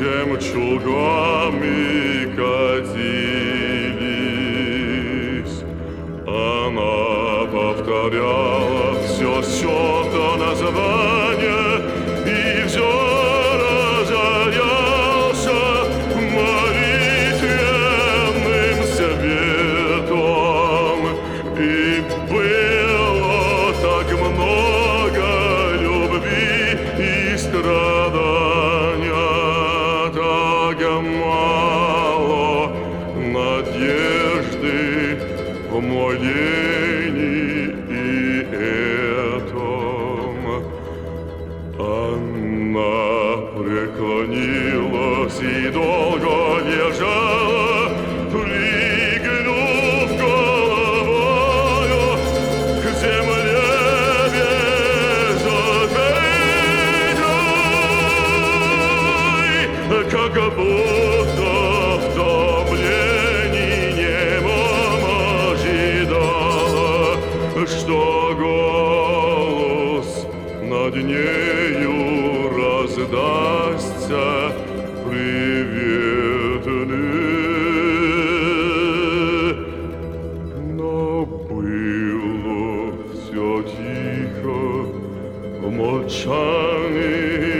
жемчугами катились. Она повторяла все то название, и все разорялся молитвенным светом. И было так много любви и страдания, так мало надежды в младении этом. Она преклонилась и долго лежала, пригнув головою к земле безответной, как будто в томлении немом ожидала, что голос над нею раздастся приветный. Но было все тихо в молчании.